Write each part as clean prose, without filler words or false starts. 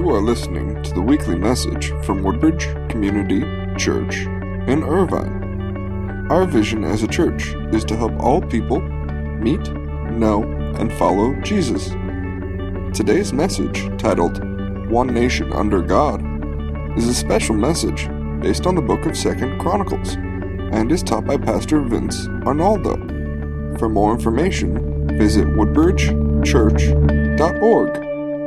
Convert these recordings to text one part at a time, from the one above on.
You are listening to the weekly message from Woodbridge Community Church in Irvine. Our vision as a church is to help all people meet, know, and follow Jesus. Today's message, titled One Nation Under God, is a special message based on the book of 2 Chronicles and is taught by Pastor Vince Arnaldo. For more information, visit woodbridgechurch.org.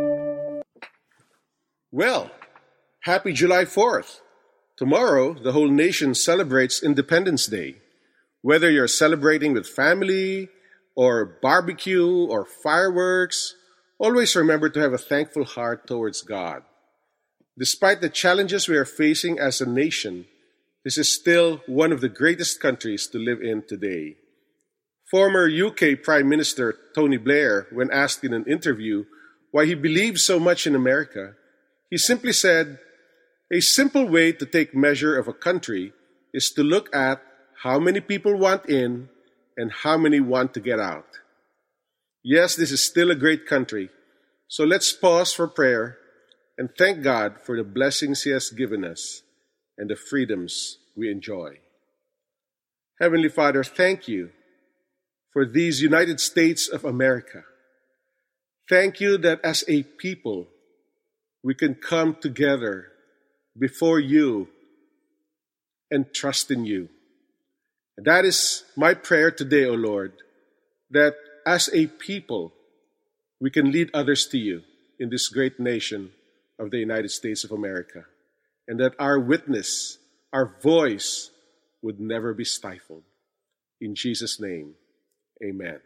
Well, happy July 4th. Tomorrow, the whole nation celebrates Independence Day. Whether you're celebrating with family, or barbecue, or fireworks, always remember to have a thankful heart towards God. Despite the challenges we are facing as a nation, this is still one of the greatest countries to live in today. Former UK Prime Minister Tony Blair, when asked in an interview why he believes so much in America, he simply said, "A simple way to take measure of a country is to look at how many people want in and how many want to get out." Yes, this is still a great country, so let's pause for prayer and thank God for the blessings He has given us and the freedoms we enjoy. Heavenly Father, thank you for these United States of America. Thank you that as a people, we can come together before you and trust in you. And that is my prayer today, O Lord, that as a people, we can lead others to you in this great nation of the United States of America, and that our witness, our voice, would never be stifled. In Jesus' name, amen.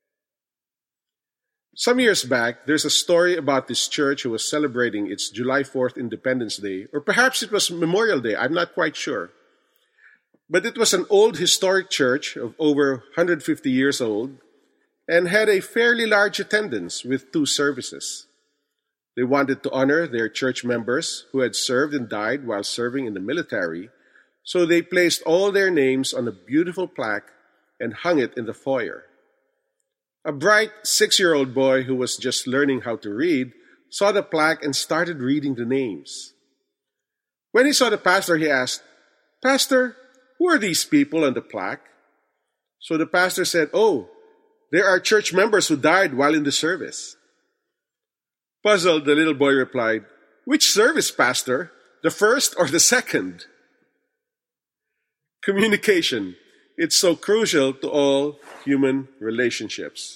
Some years back, there's a story about this church who was celebrating its July 4th Independence Day, or perhaps it was Memorial Day, I'm not quite sure. But it was an old historic church of over 150 years old and had a fairly large attendance with 2 services. They wanted to honor their church members who had served and died while serving in the military, so they placed all their names on a beautiful plaque and hung it in the foyer. A bright 6-year-old boy who was just learning how to read saw the plaque and started reading the names. When he saw the pastor, he asked, "Pastor, who are these people on the plaque?" So the pastor said, "Oh, they are church members who died while in the service." Puzzled, the little boy replied, "Which service, Pastor? The first or the second?" Communication. It's so crucial to all human relationships.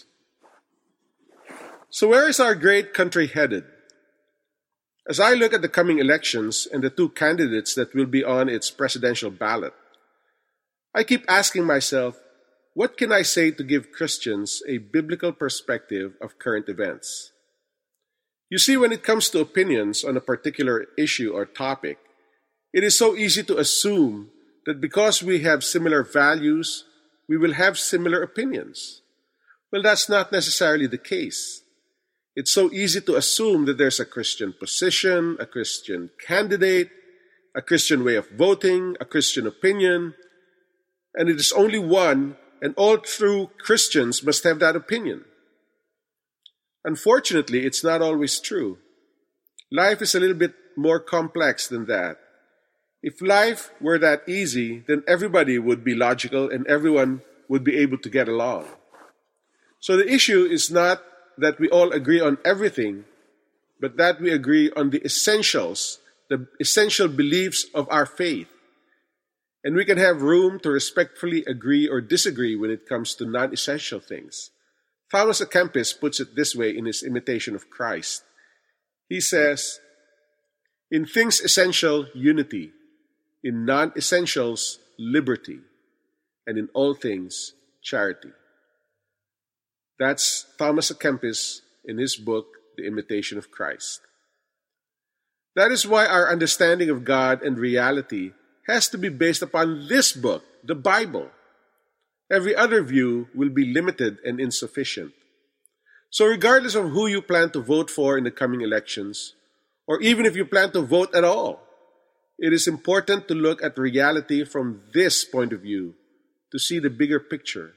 So where is our great country headed? As I look at the coming elections and the 2 candidates that will be on its presidential ballot, I keep asking myself, what can I say to give Christians a biblical perspective of current events? You see, when it comes to opinions on a particular issue or topic, it is so easy to assume that because we have similar values, we will have similar opinions. Well, that's not necessarily the case. It's so easy to assume that there's a Christian position, a Christian candidate, a Christian way of voting, a Christian opinion, and it is only one, and all true Christians must have that opinion. Unfortunately, it's not always true. Life is a little bit more complex than that. If life were that easy, then everybody would be logical and everyone would be able to get along. So the issue is not that we all agree on everything, but that we agree on the essentials, the essential beliefs of our faith. And we can have room to respectfully agree or disagree when it comes to non-essential things. Thomas à Kempis puts it this way in his Imitation of Christ. He says, "In things essential, unity. In non-essentials, liberty. And in all things, charity." That's Thomas à Kempis in his book, The Imitation of Christ. That is why our understanding of God and reality has to be based upon this book, the Bible. Every other view will be limited and insufficient. So regardless of who you plan to vote for in the coming elections, or even if you plan to vote at all, it is important to look at reality from this point of view to see the bigger picture.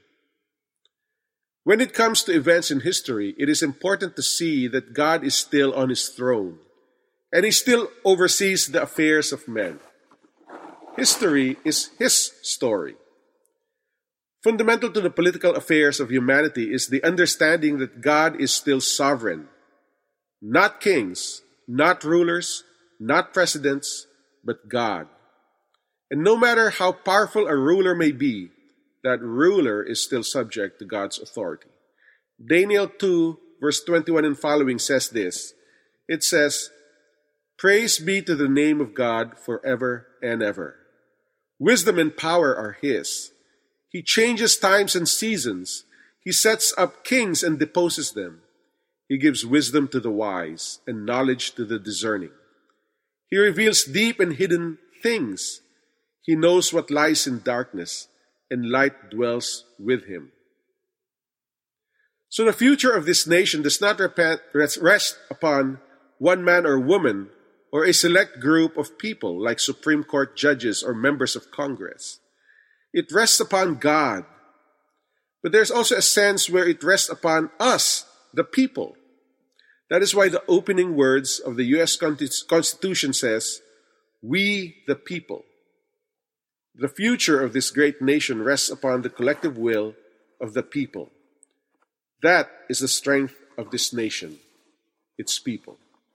When it comes to events in history, it is important to see that God is still on His throne, and he still oversees the affairs of men. History is his story. Fundamental to the political affairs of humanity is the understanding that God is still sovereign. Not kings, not rulers, not presidents, but God. And no matter how powerful a ruler may be, that ruler is still subject to God's authority. Daniel 2, verse 21 and following says this. It says, "Praise be to the name of God forever and ever. Wisdom and power are his. He changes times and seasons. He sets up kings and deposes them. He gives wisdom to the wise and knowledge to the discerning. He reveals deep and hidden things. He knows what lies in darkness, and light dwells with him." So the future of this nation does not rest upon one man or woman or a select group of people like Supreme Court judges or members of Congress. It rests upon God. But there's also a sense where it rests upon us, the people. That is why the opening words of the U.S. Constitution says, "We the people." The future of this great nation rests upon the collective will of the people. That is the strength of this nation, its people.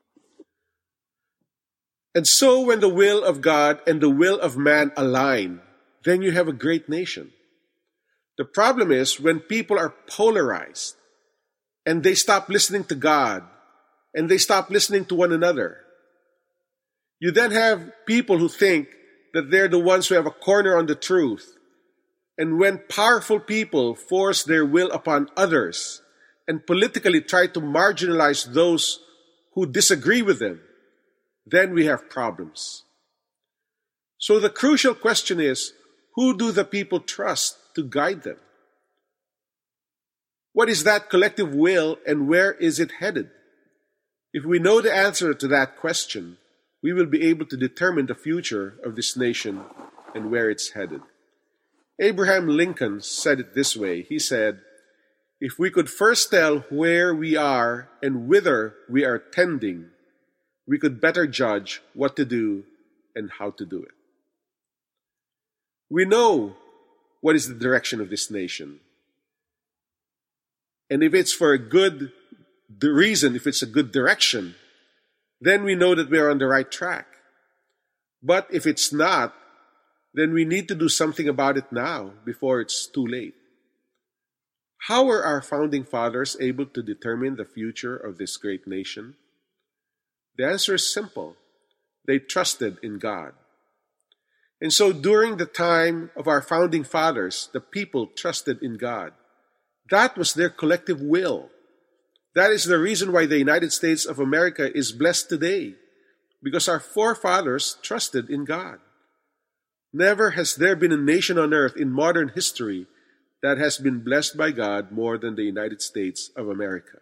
And so when the will of God and the will of man align, then you have a great nation. The problem is when people are polarized and they stop listening to God and they stop listening to one another. You then have people who think that they're the ones who have a corner on the truth. And when powerful people force their will upon others and politically try to marginalize those who disagree with them, then we have problems. So the crucial question is, who do the people trust to guide them? What is that collective will and where is it headed? If we know the answer to that question, we will be able to determine the future of this nation and where it's headed. Abraham Lincoln said it this way. He said, "If we could first tell where we are and whither we are tending, we could better judge what to do and how to do it." We know what is the direction of this nation. And if it's for a good reason, if it's a good direction, then we know that we are on the right track. But if it's not, then we need to do something about it now before it's too late. How were our founding fathers able to determine the future of this great nation? The answer is simple. They trusted in God. And so during the time of our founding fathers, the people trusted in God. That was their collective will. That is the reason why the United States of America is blessed today, because our forefathers trusted in God. Never has there been a nation on earth in modern history that has been blessed by God more than the United States of America.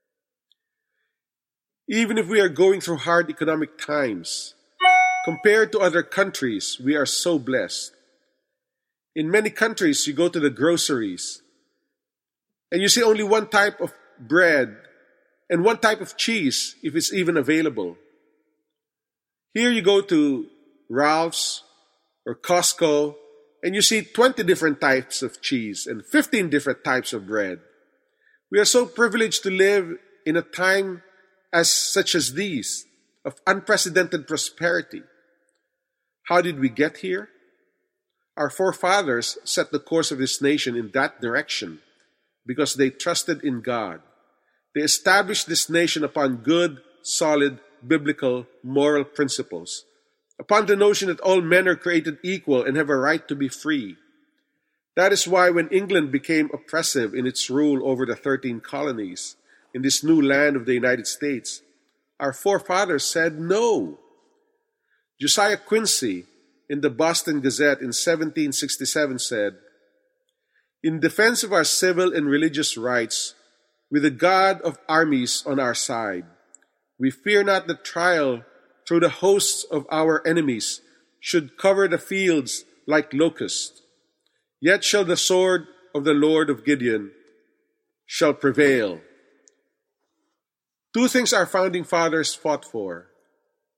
Even if we are going through hard economic times, compared to other countries, we are so blessed. In many countries, you go to the groceries, and you see only one type of bread and one type of cheese, if it's even available. Here you go to Ralph's or Costco, and you see 20 different types of cheese and 15 different types of bread. We are so privileged to live in a time such as these, of unprecedented prosperity. How did we get here? Our forefathers set the course of this nation in that direction because they trusted in God. They established this nation upon good, solid, biblical, moral principles, upon the notion that all men are created equal and have a right to be free. That is why when England became oppressive in its rule over the 13 colonies in this new land of the United States, our forefathers said no. Josiah Quincy, in the Boston Gazette in 1767 said, "In defense of our civil and religious rights, with the God of armies on our side, we fear not the trial through the hosts of our enemies should cover the fields like locusts. Yet shall the sword of the Lord of Gideon shall prevail." Two things our founding fathers fought for: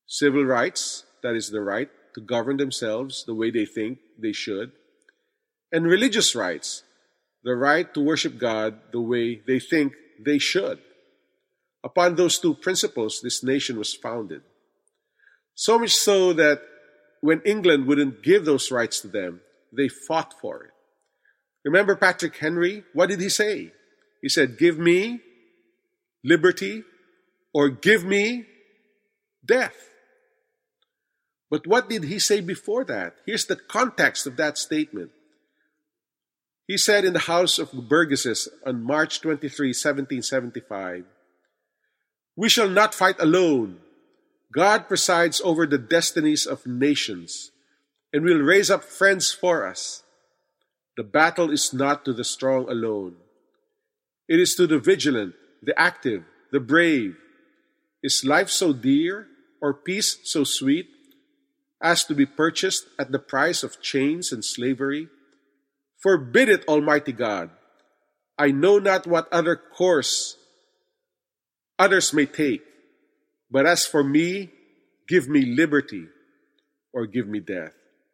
Civil rights, that is the right to govern themselves the way they think they should. And religious rights, the right to worship God the way they think they should. Upon those two principles, this nation was founded. So much so that when England wouldn't give those rights to them, they fought for it. Remember Patrick Henry? What did he say? He said, "Give me liberty or give me death." But what did he say before that? Here's the context of that statement. He said in the House of Burgesses on March 23, 1775, "We shall not fight alone. God presides over the destinies of nations and will raise up friends for us. The battle is not to the strong alone. It is to the vigilant, the active, the brave. Is life so dear or peace so sweet as to be purchased at the price of chains and slavery? Forbid it, Almighty God. I know not what other course others may take, but as for me, give me liberty or give me death."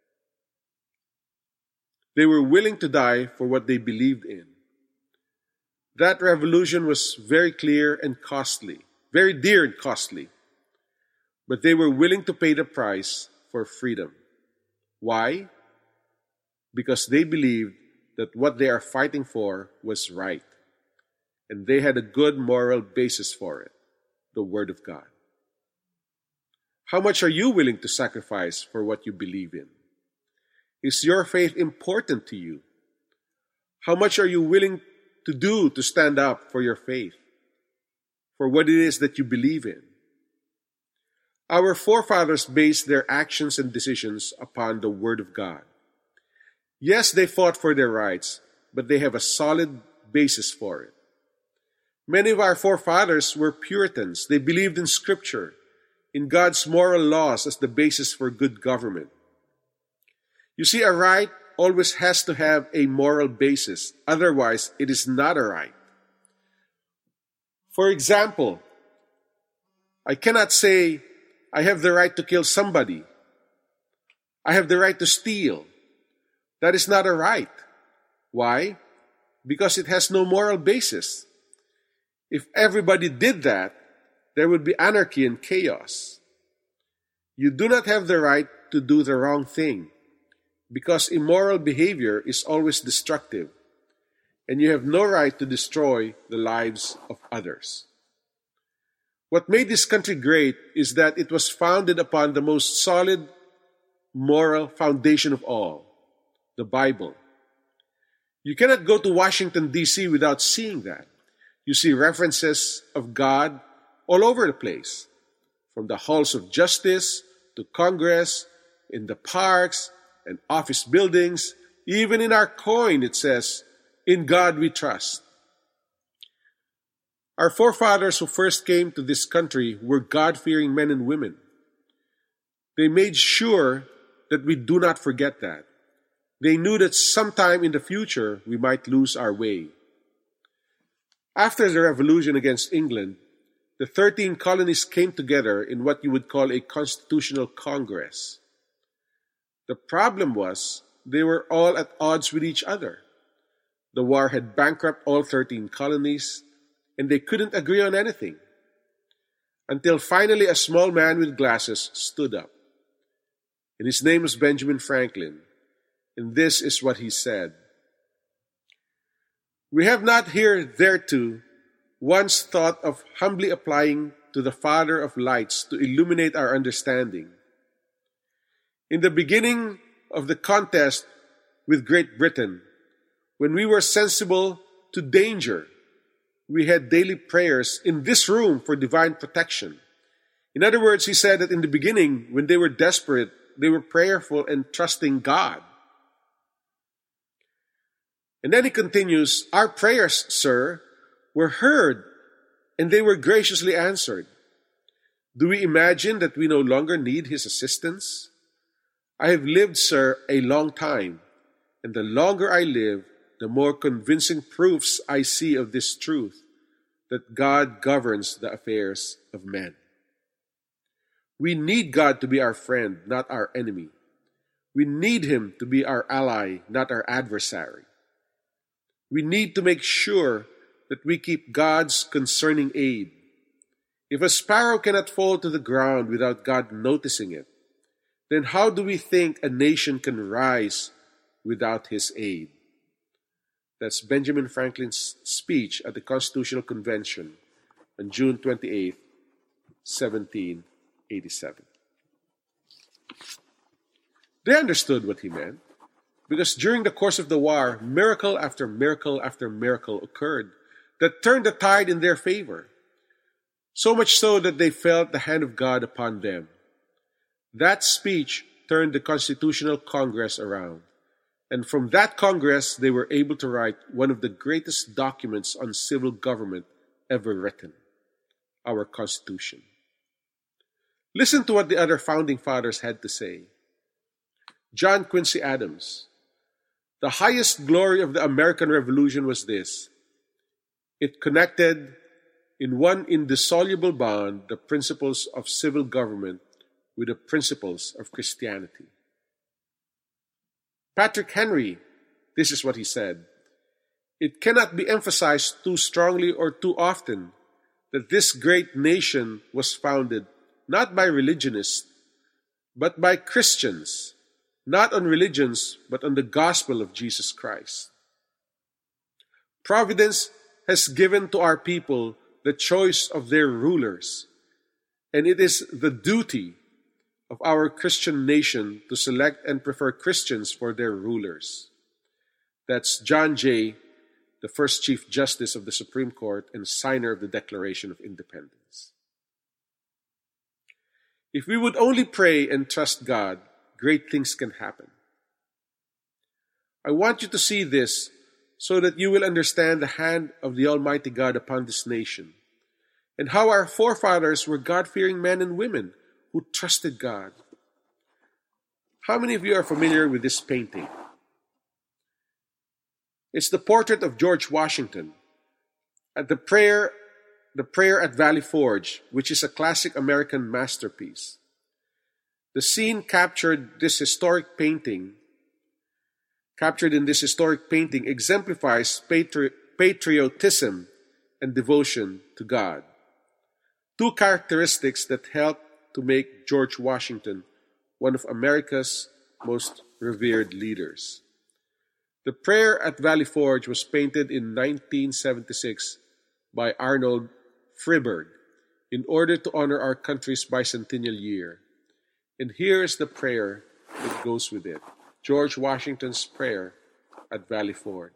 They were willing to die for what they believed in. That revolution was very clear and costly, very dear and costly. But they were willing to pay the price for freedom. Why? Because they believed that what they are fighting for was right. And they had a good moral basis for it, the Word of God. How much are you willing to sacrifice for what you believe in? Is your faith important to you? How much are you willing to do to stand up for your faith, for what it is that you believe in? Our forefathers based their actions and decisions upon the Word of God. Yes, they fought for their rights, but they have a solid basis for it. Many of our forefathers were Puritans. They believed in Scripture, in God's moral laws as the basis for good government. You see, a right always has to have a moral basis. Otherwise, it is not a right. For example, I cannot say, I have the right to kill somebody. I have the right to steal. That is not a right. Why? Because it has no moral basis. If everybody did that, there would be anarchy and chaos. You do not have the right to do the wrong thing, because immoral behavior is always destructive, and you have no right to destroy the lives of others. What made this country great is that it was founded upon the most solid moral foundation of all, the Bible. You cannot go to Washington, D.C. without seeing that. You see references of God all over the place, from the halls of justice to Congress, in the parks and office buildings. Even in our coin it says, "In God we trust." Our forefathers who first came to this country were God-fearing men and women. They made sure that we do not forget that. They knew that sometime in the future we might lose our way. After the revolution against England, the 13 colonies came together in what you would call a constitutional congress. The problem was they were all at odds with each other. The war had bankrupted all 13 colonies, and they couldn't agree on anything. Until finally a small man with glasses stood up. And his name was Benjamin Franklin. And this is what he said: "We have not hitherto once thought of humbly applying to the Father of lights to illuminate our understanding. In the beginning of the contest with Great Britain, when we were sensible to danger, we had daily prayers in this room for divine protection." In other words, he said that in the beginning, when they were desperate, they were prayerful and trusting God. And then he continues, "Our prayers, sir, were heard, and they were graciously answered. Do we imagine that we no longer need his assistance? I have lived, sir, a long time, and the longer I live, the more convincing proofs I see of this truth, that God governs the affairs of men." We need God to be our friend, not our enemy. We need Him to be our ally, not our adversary. We need to make sure that we keep God's concerning aid. If a sparrow cannot fall to the ground without God noticing it, then how do we think a nation can rise without His aid? That's Benjamin Franklin's speech at the Constitutional Convention on June 28, 1787. They understood what he meant, because during the course of the war, miracle after miracle after miracle occurred that turned the tide in their favor, so much so that they felt the hand of God upon them. That speech turned the Constitutional Congress around, and from that Congress they were able to write one of the greatest documents on civil government ever written, our Constitution. Listen to what the other founding fathers had to say. John Quincy Adams: the highest glory of the American Revolution was this: it connected in one indissoluble bond the principles of civil government with the principles of Christianity. Patrick Henry, this is what he said: it cannot be emphasized too strongly or too often that this great nation was founded not by religionists, but by Christians, not on religions, but on the gospel of Jesus Christ. Providence has given to our people the choice of their rulers, and it is the duty of our Christian nation to select and prefer Christians for their rulers. That's John Jay, the first Chief Justice of the Supreme Court and signer of the Declaration of Independence. If we would only pray and trust God, great things can happen. I want you to see this so that you will understand the hand of the Almighty God upon this nation, and how our forefathers were God-fearing men and women who trusted God. How many of you are familiar with this painting? It's the portrait of George Washington at the prayer at Valley Forge, which is a classic American masterpiece. The scene captured in this historic painting exemplifies patriotism and devotion to God, two characteristics that helped to make George Washington one of America's most revered leaders. The prayer at Valley Forge was painted in 1976 by Arnold Friberg in order to honor our country's bicentennial year. And here is the prayer that goes with it. George Washington's prayer at Valley Forge.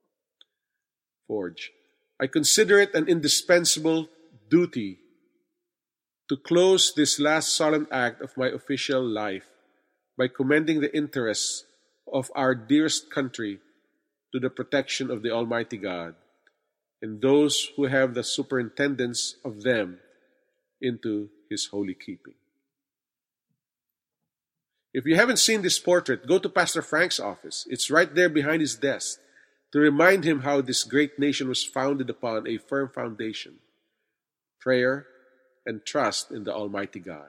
I consider it an indispensable duty to close this last solemn act of my official life by commending the interests of our dearest country to the protection of the Almighty God and those who have the superintendence of them into His holy keeping. If you haven't seen this portrait, go to Pastor Frank's office. It's right there behind his desk to remind him how this great nation was founded upon a firm foundation: prayer and trust in the Almighty God.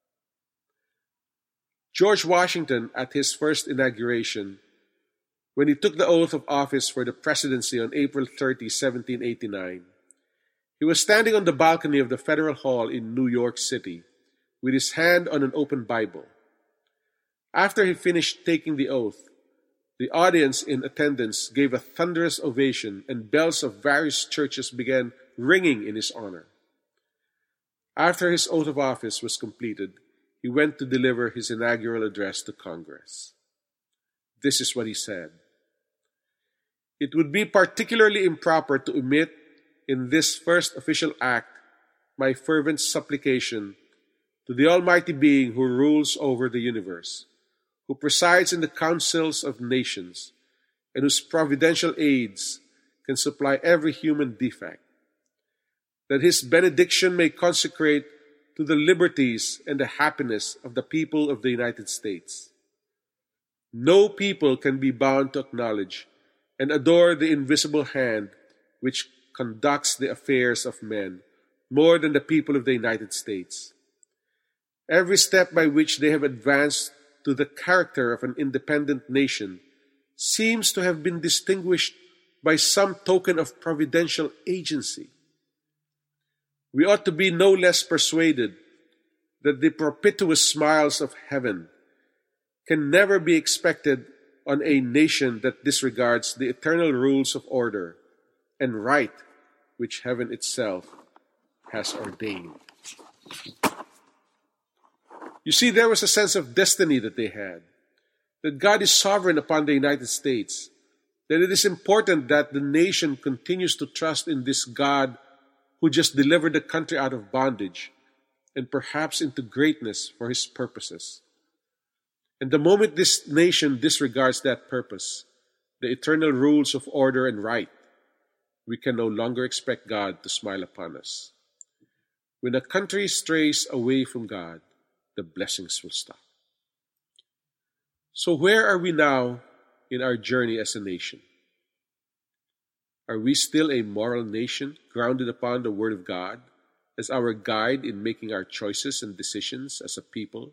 George Washington, at his first inauguration, when he took the oath of office for the presidency on April 30, 1789, he was standing on the balcony of the Federal Hall in New York City with his hand on an open Bible. After he finished taking the oath, the audience in attendance gave a thunderous ovation, and bells of various churches began ringing in his honor. After his oath of office was completed, he went to deliver his inaugural address to Congress. This is what he said: "It would be particularly improper to omit in this first official act my fervent supplication to the Almighty Being who rules over the universe, who presides in the councils of nations, and whose providential aids can supply every human defect, that His benediction may consecrate to the liberties and the happiness of the people of the United States. No people can be bound to acknowledge and adore the invisible hand which conducts the affairs of men more than the people of the United States. Every step by which they have advanced to the character of an independent nation seems to have been distinguished by some token of providential agency. We ought to be no less persuaded that the propitious smiles of heaven can never be expected on a nation that disregards the eternal rules of order and right which heaven itself has ordained. You see, there was a sense of destiny that they had, that God is sovereign upon the United States, that it is important that the nation continues to trust in this God who just delivered the country out of bondage and perhaps into greatness for his purposes. And the moment this nation disregards that purpose, the eternal rules of order and right, we can no longer expect God to smile upon us. When a country strays away from God, the blessings will stop. So where are we now in our journey as a nation? Are we still a moral nation grounded upon the Word of God as our guide in making our choices and decisions as a people?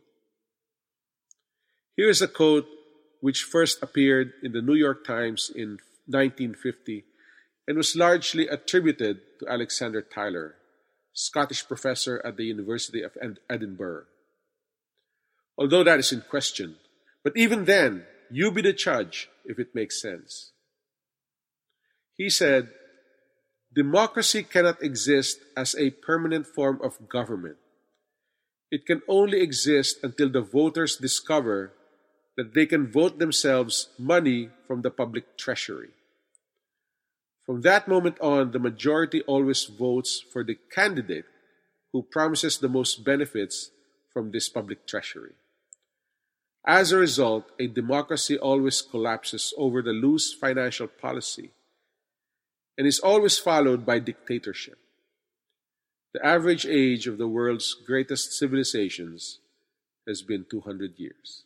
Here is a quote which first appeared in the New York Times in 1950 and was largely attributed to Alexander Tytler, Scottish professor at the University of Edinburgh. Although that is in question, but even then, you be the judge if it makes sense. He said, "Democracy cannot exist as a permanent form of government. It can only exist until the voters discover that they can vote themselves money from the public treasury. From that moment on, the majority always votes for the candidate who promises the most benefits from this public treasury. As a result, a democracy always collapses over the loose financial policy and is always followed by dictatorship. The average age of the world's greatest civilizations has been 200 years.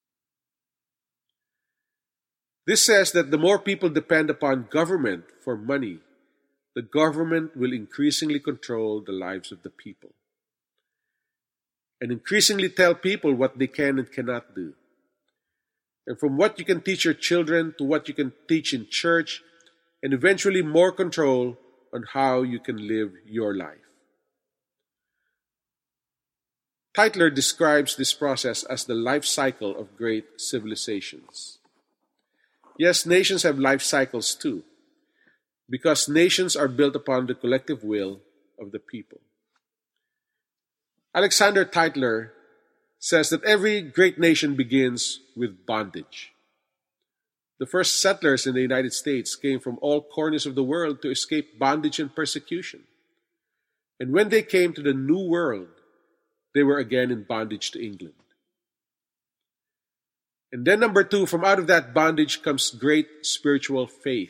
This says that the more people depend upon government for money, the government will increasingly control the lives of the people and increasingly tell people what they can and cannot do. And from what you can teach your children to what you can teach in church, and eventually more control on how you can live your life. Tytler describes this process as the life cycle of great civilizations. Yes, nations have life cycles too, because nations are built upon the collective will of the people. Alexander Tytler says that every great nation begins with bondage. The first settlers in the United States came from all corners of the world to escape bondage and persecution. And when they came to the New World, they were again in bondage to England. And then number two, from out of that bondage comes great spiritual faith.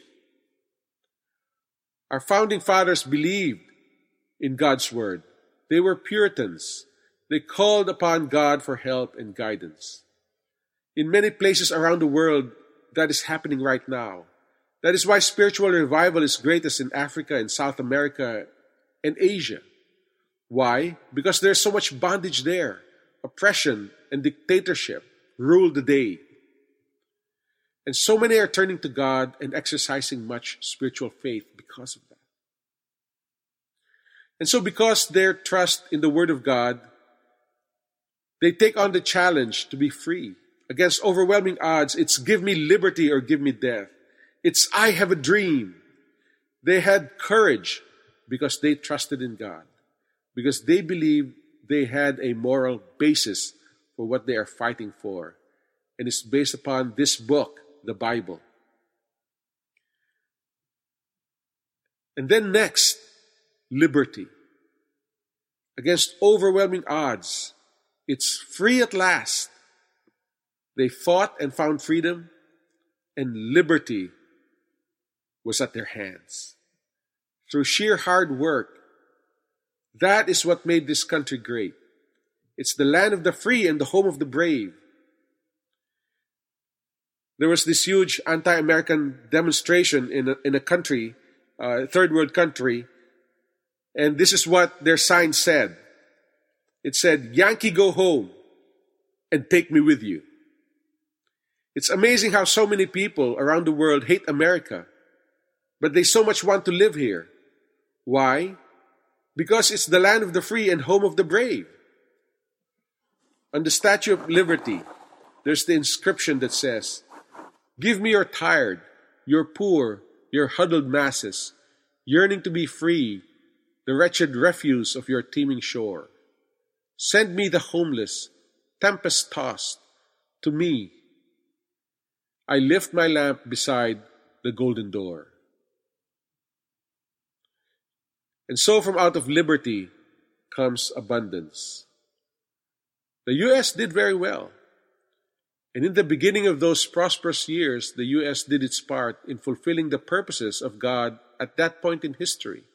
Our founding fathers believed in God's word. They were Puritans. They called upon God for help and guidance. In many places around the world, that is happening right now. That is why spiritual revival is greatest in Africa and South America and Asia. Why? Because there's so much bondage there. Oppression and dictatorship rule the day. And so many are turning to God and exercising much spiritual faith because of that. And so because their trust in the Word of God, they take on the challenge to be free. Against overwhelming odds, it's give me liberty or give me death. It's I have a dream. They had courage because they trusted in God, because they believed they had a moral basis for what they are fighting for. And it's based upon this book, the Bible. And then next, liberty. Against overwhelming odds, it's free at last. They fought and found freedom, and liberty was at their hands. Through sheer hard work, that is what made this country great. It's the land of the free and the home of the brave. There was this huge anti-American demonstration in a country, third world country, and this is what their sign said. It said, "Yankee, go home and take me with you." It's amazing how so many people around the world hate America, but they so much want to live here. Why? Because it's the land of the free and home of the brave. On the Statue of Liberty, there's the inscription that says, "Give me your tired, your poor, your huddled masses, yearning to be free, the wretched refuse of your teeming shore. Send me the homeless, tempest-tossed, to me. I lift my lamp beside the golden door." And so from out of liberty comes abundance. The U.S. did very well. And in the beginning of those prosperous years, the U.S. did its part in fulfilling the purposes of God at that point in history.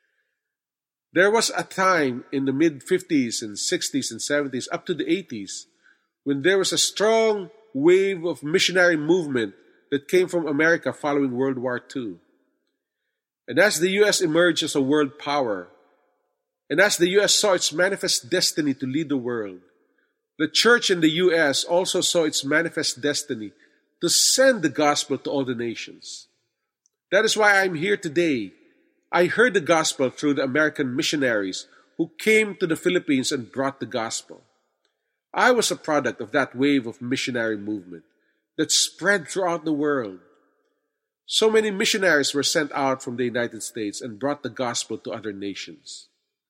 There was a time in the mid-50s and 60s and 70s, up to the 80s, when there was a strong wave of missionary movement that came from America following World War II. And as the U.S. emerged as a world power, and as the U.S. saw its manifest destiny to lead the world, the church in the U.S. also saw its manifest destiny to send the gospel to all the nations. That is why I'm here today. I heard the gospel through the American missionaries who came to the Philippines and brought the gospel. I was a product of that wave of missionary movement that spread throughout the world. So many missionaries were sent out from the United States and brought the gospel to other nations.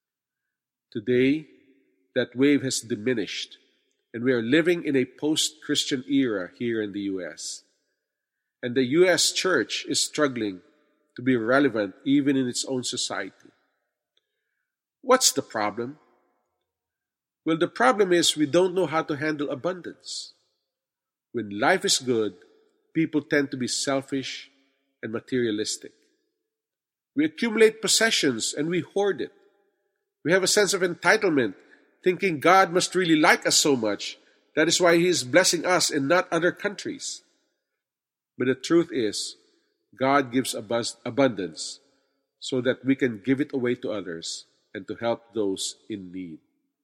Today, that wave has diminished, and we are living in a post-Christian era here in the U.S. And the U.S. church is struggling to be relevant even in its own society. What's the problem? Well, the problem is we don't know how to handle abundance. When life is good, people tend to be selfish and materialistic. We accumulate possessions and we hoard it. We have a sense of entitlement, thinking God must really like us so much. That is why He is blessing us and not other countries. But the truth is, God gives abundance so that we can give it away to others and to help those in need.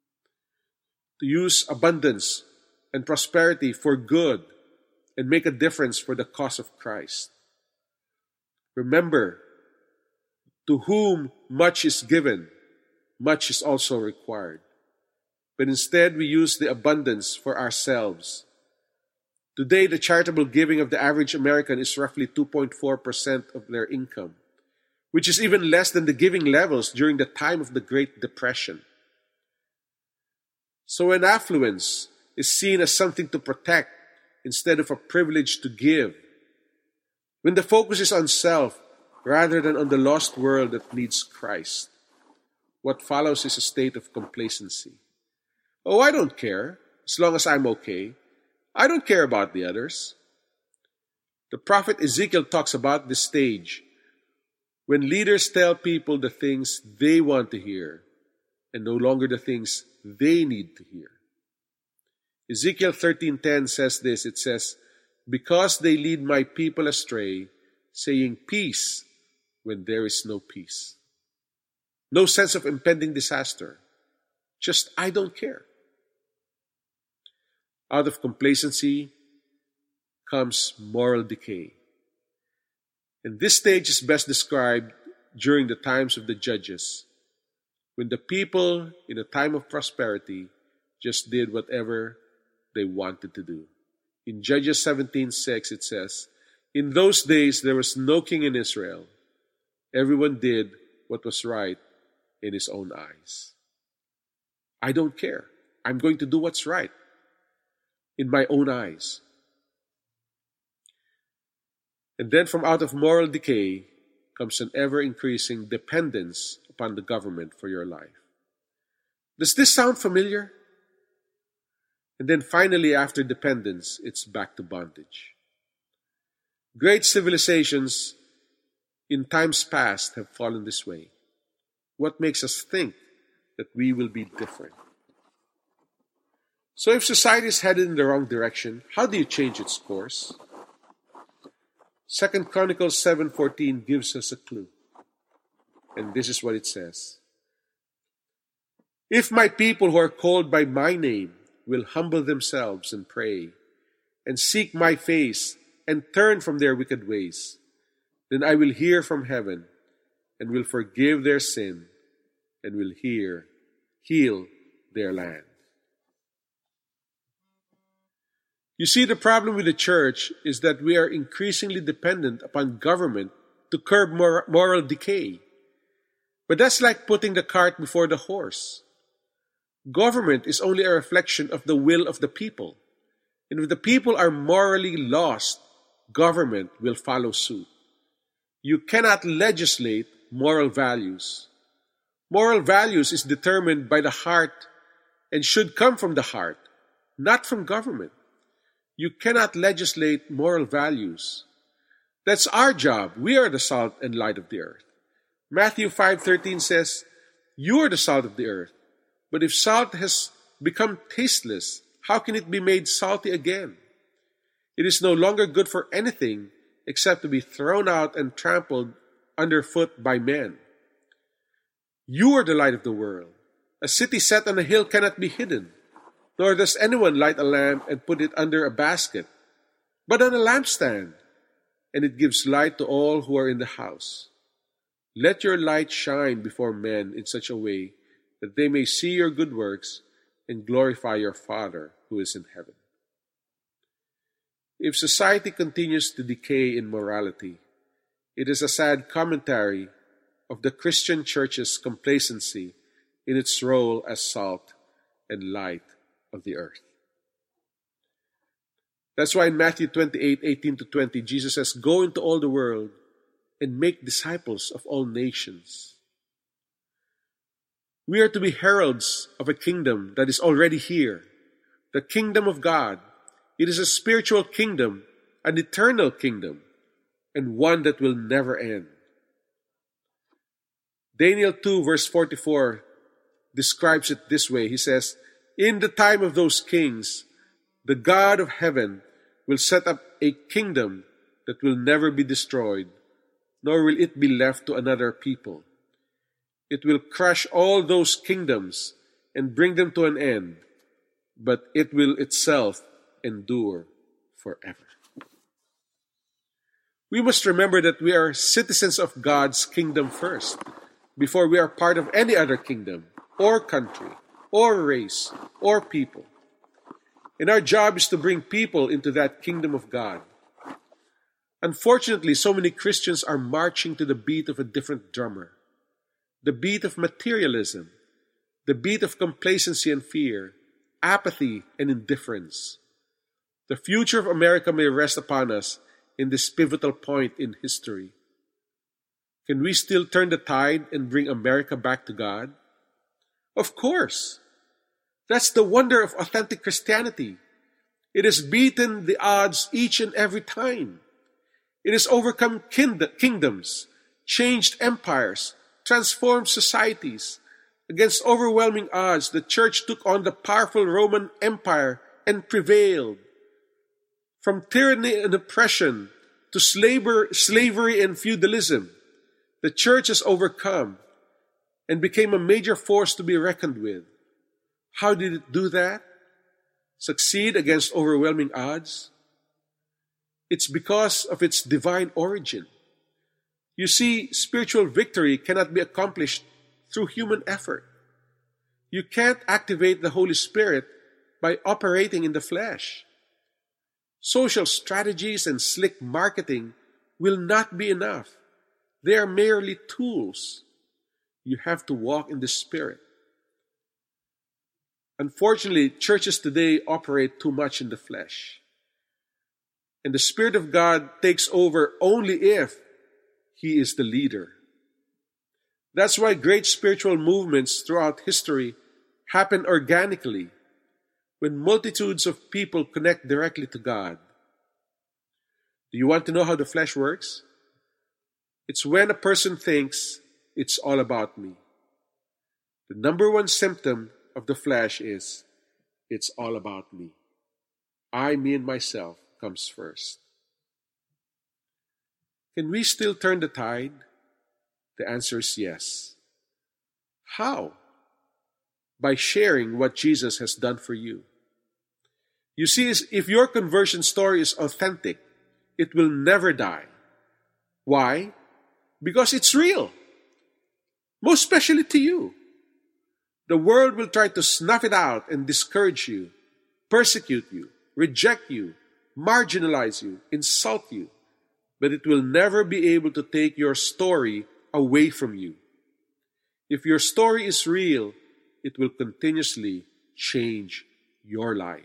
To use abundance and prosperity for good and make a difference for the cause of Christ. Remember, to whom much is given, much is also required. But instead, we use the abundance for ourselves. Today, the charitable giving of the average American is roughly 2.4% of their income, which is even less than the giving levels during the time of the Great Depression. So when affluence is seen as something to protect instead of a privilege to give, when the focus is on self rather than on the lost world that needs Christ, what follows is a state of complacency. Oh, I don't care, as long as I'm okay. I don't care about the others. The prophet Ezekiel talks about this stage when leaders tell people the things they want to hear and no longer the things they need to hear. Ezekiel 13:10 says this, it says, "Because they lead my people astray, saying peace when there is no peace." No sense of impending disaster. Just, I don't care. Out of complacency comes moral decay. And this stage is best described during the times of the judges, when the people in a time of prosperity just did whatever they wanted to do. In Judges 17:6 it says, "In those days there was no king in Israel. Everyone did what was right in his own eyes." I don't care. I'm going to do what's right in my own eyes. And then from out of moral decay comes an ever-increasing dependence upon the government for your life. Does this sound familiar? And then finally, after dependence, it's back to bondage. Great civilizations in times past have fallen this way. What makes us think that we will be different? So if society is headed in the wrong direction, how do you change its course? 2 Chronicles 7:14 gives us a clue. And this is what it says. If my people who are called by my name will humble themselves and pray, and seek my face, and turn from their wicked ways, then I will hear from heaven, and will forgive their sin, and will heal their land. You see, the problem with the church is that we are increasingly dependent upon government to curb moral decay. But that's like putting the cart before the horse. Government is only a reflection of the will of the people. And if the people are morally lost, government will follow suit. You cannot legislate moral values. Moral values is determined by the heart and should come from the heart, not from government. You cannot legislate moral values. That's our job. We are the salt and light of the earth. Matthew 5:13 says, "You are the salt of the earth. But if salt has become tasteless, how can it be made salty again? It is no longer good for anything except to be thrown out and trampled underfoot by men. You are the light of the world. A city set on a hill cannot be hidden, nor does anyone light a lamp and put it under a basket, but on a lampstand, and it gives light to all who are in the house. Let your light shine before men in such a way that they may see your good works and glorify your Father who is in heaven." If society continues to decay in morality, it is a sad commentary of the Christian church's complacency in its role as salt and light of the earth. That's why in Matthew 28:18-20, Jesus says, "Go into all the world and make disciples of all nations." We are to be heralds of a kingdom that is already here, the kingdom of God. It is a spiritual kingdom, an eternal kingdom, and one that will never end. Daniel 2 verse 44 describes it this way. He says, "In the time of those kings, the God of heaven will set up a kingdom that will never be destroyed, nor will it be left to another people. It will crush all those kingdoms and bring them to an end, but it will itself endure forever." We must remember that we are citizens of God's kingdom first, before we are part of any other kingdom, or country, or race, or people. And our job is to bring people into that kingdom of God. Unfortunately, so many Christians are marching to the beat of a different drummer. The beat of materialism, the beat of complacency and fear, apathy and indifference. The future of America may rest upon us in this pivotal point in history. Can we still turn the tide and bring America back to God? Of course. That's the wonder of authentic Christianity. It has beaten the odds each and every time. It has overcome kingdoms, changed empires, transformed societies. Against overwhelming odds, the church took on the powerful Roman Empire and prevailed. From tyranny and oppression to slavery and feudalism, the church has overcome and became a major force to be reckoned with. How did it do that? Succeed against overwhelming odds? It's because of its divine origin. You see, spiritual victory cannot be accomplished through human effort. You can't activate the Holy Spirit by operating in the flesh. Social strategies and slick marketing will not be enough. They are merely tools. You have to walk in the Spirit. Unfortunately, churches today operate too much in the flesh. And the Spirit of God takes over only if He is the leader. That's why great spiritual movements throughout history happen organically, when multitudes of people connect directly to God. Do you want to know how the flesh works? It's when a person thinks it's all about me. The number one symptom of the flesh is it's all about me. I, me, and myself comes first. Can we still turn the tide? The answer is yes. How? by sharing what Jesus has done for you. You see, if your conversion story is authentic, it will never die. Why? Because it's real. Most especially to you. The world will try to snuff it out and discourage you, persecute you, reject you, marginalize you, insult you. But it will never be able to take your story away from you. If your story is real, it will continuously change your life.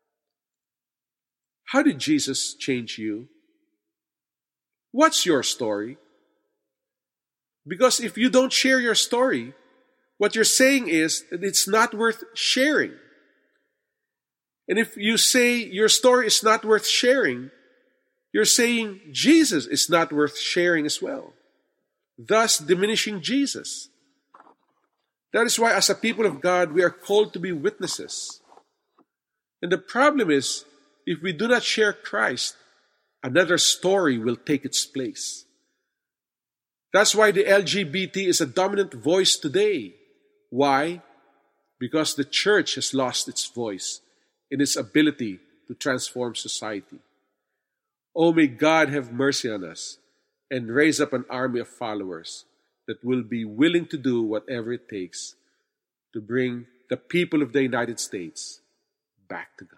How did Jesus change you? What's your story? Because if you don't share your story, what you're saying is that it's not worth sharing. And if you say your story is not worth sharing, you're saying Jesus is not worth sharing as well, thus diminishing Jesus. That is why as a people of God, we are called to be witnesses. And the problem is, if we do not share Christ, another story will take its place. That's why the LGBT is a dominant voice today. Why? Because the church has lost its voice in its ability to transform society. Oh, may God have mercy on us and raise up an army of followers that will be willing to do whatever it takes to bring the people of the United States back to God.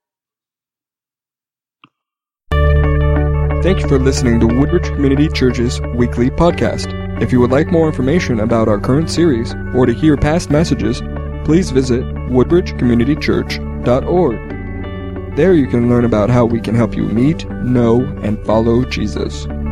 Thank you for listening to Woodbridge Community Church's weekly podcast. If you would like more information about our current series or to hear past messages, please visit woodbridgecommunitychurch.org. There you can learn about how we can help you meet, know, and follow Jesus.